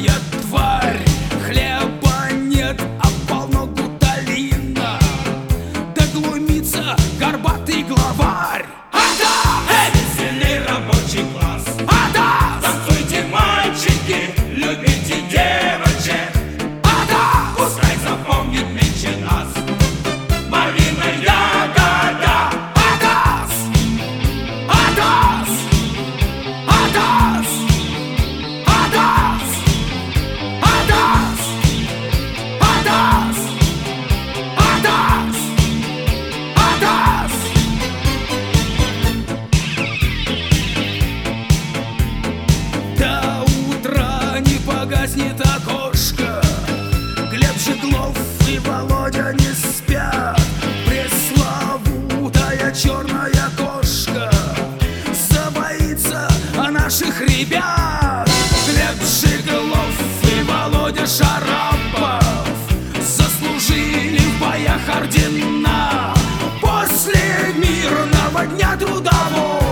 Ворует тварь, хлеба нет, а полно гуталина. Да глумится горбатый главарь. Веселый рабочий класс. Танцуйте, мальчики, любите девочек. Пускай запомнит меньше нас малина ягода. Атас! Атас! Атас! Атас! Атас! Атас! Атас! Атас! До утра не погаснет окошко. Глеб Жиглов и Володя не спят. Пресловутая черная кошка забоится о наших ребят. Глеб Жиглов и Володя Шарапов заслужили в боях ордена. После мирного дня трудового